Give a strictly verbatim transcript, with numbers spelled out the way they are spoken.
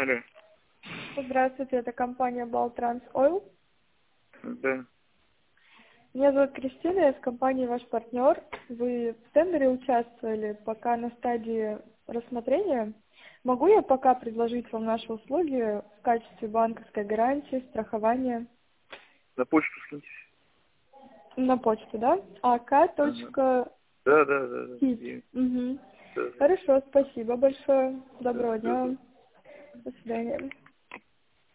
Алло. Здравствуйте, это компания Baltrans Oil. Да. Меня зовут Кристина, я с компанией ваш партнер. Вы в тендере участвовали, пока на стадии рассмотрения. Могу я пока предложить вам наши услуги в качестве банковской гарантии, страхования? На почту скиньте. На почту, да? ак. Ага. Да, да, да. да. Кит. Угу. Да. Хорошо, спасибо большое. Доброго Да, дня да. вам. До свидания.